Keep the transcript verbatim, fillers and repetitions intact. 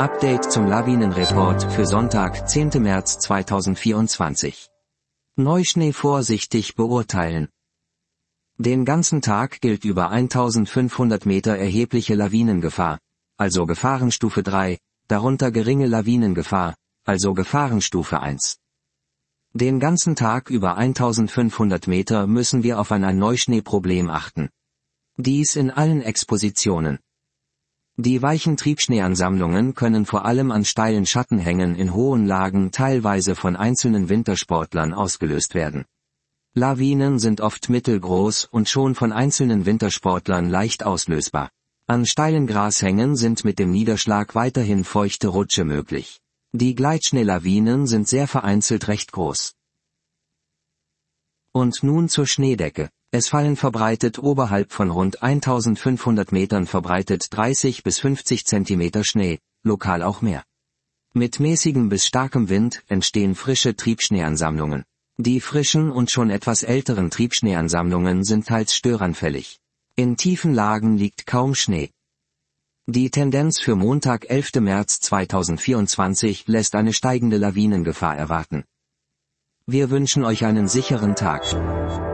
Update zum Lawinenreport für Sonntag, zehnten März zweitausendvierundzwanzig. Neuschnee vorsichtig beurteilen. Den ganzen Tag gilt über eintausendfünfhundert Meter erhebliche Lawinengefahr, also Gefahrenstufe drei, darunter geringe Lawinengefahr, also Gefahrenstufe eins. Den ganzen Tag über eintausendfünfhundert Meter müssen wir auf ein Neuschneeproblem achten. Dies in allen Expositionen. Die weichen Triebschneeansammlungen können vor allem an steilen Schattenhängen in hohen Lagen teilweise von einzelnen Wintersportlern ausgelöst werden. Lawinen sind oft mittelgroß und schon von einzelnen Wintersportlern leicht auslösbar. An steilen Grashängen sind mit dem Niederschlag weiterhin feuchte Rutsche möglich. Die Gleitschneelawinen sind sehr vereinzelt recht groß. Und nun zur Schneedecke. Es fallen verbreitet oberhalb von rund eintausendfünfhundert Metern verbreitet dreißig bis fünfzig Zentimeter Schnee, lokal auch mehr. Mit mäßigem bis starkem Wind entstehen frische Triebschneeansammlungen. Die frischen und schon etwas älteren Triebschneeansammlungen sind teils störanfällig. In tiefen Lagen liegt kaum Schnee. Die Tendenz für Montag, elften März zweitausendvierundzwanzig lässt eine steigende Lawinengefahr erwarten. Wir wünschen euch einen sicheren Tag.